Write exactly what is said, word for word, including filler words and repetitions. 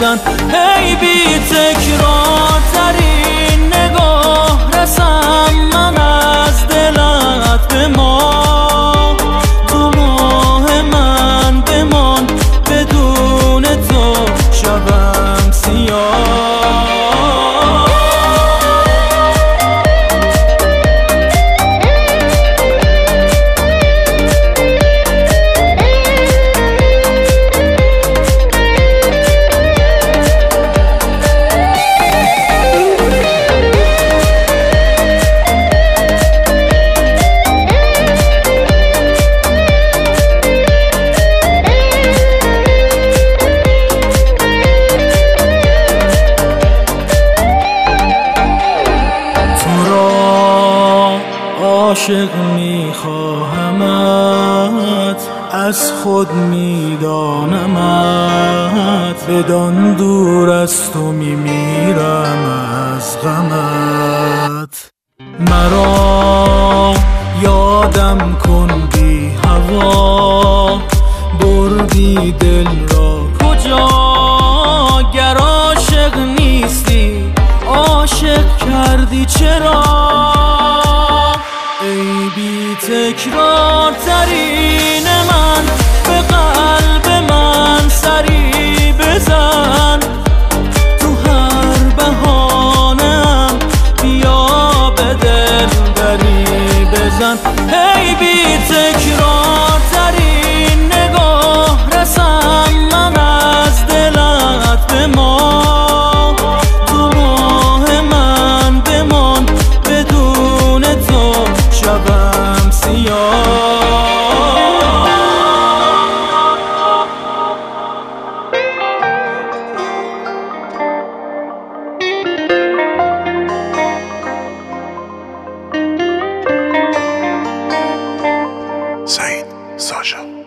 بزن. ای بی تکرار ترین نگاه رسم من از دلت به ما، تو ماه من بمان بدون تو شبم سیاه. عاشق میخواهمت، از خود میدانمت، بدان دور از تو میمیرم از غمت. مرا یادم کن بی هوا، بردی دل را کجا؟ گر عاشق نیستی عاشق کردی چرا؟ ای بی تکرار ترین من به قلب من سری بزن، تو هر بهانه‌ام بیا به دل بری بزن. ای بی تکرار ترین نگاه رسم من از دلت به ما، تو ماه من بمان بدون تو شبم سیاه. سعید ساشا